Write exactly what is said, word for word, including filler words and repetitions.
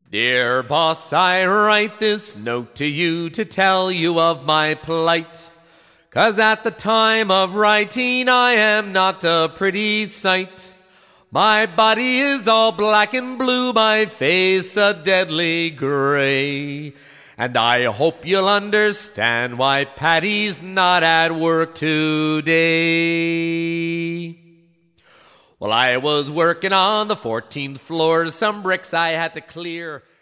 Dear boss, I write this note to you to tell you of my plight. 'Cause at the time of writing I am not a pretty sight. My body is all black and blue, my face a deadly gray. And I hope you'll understand why Paddy's not at work today. Well, I was working on the fourteenth floor, some bricks I had to clear.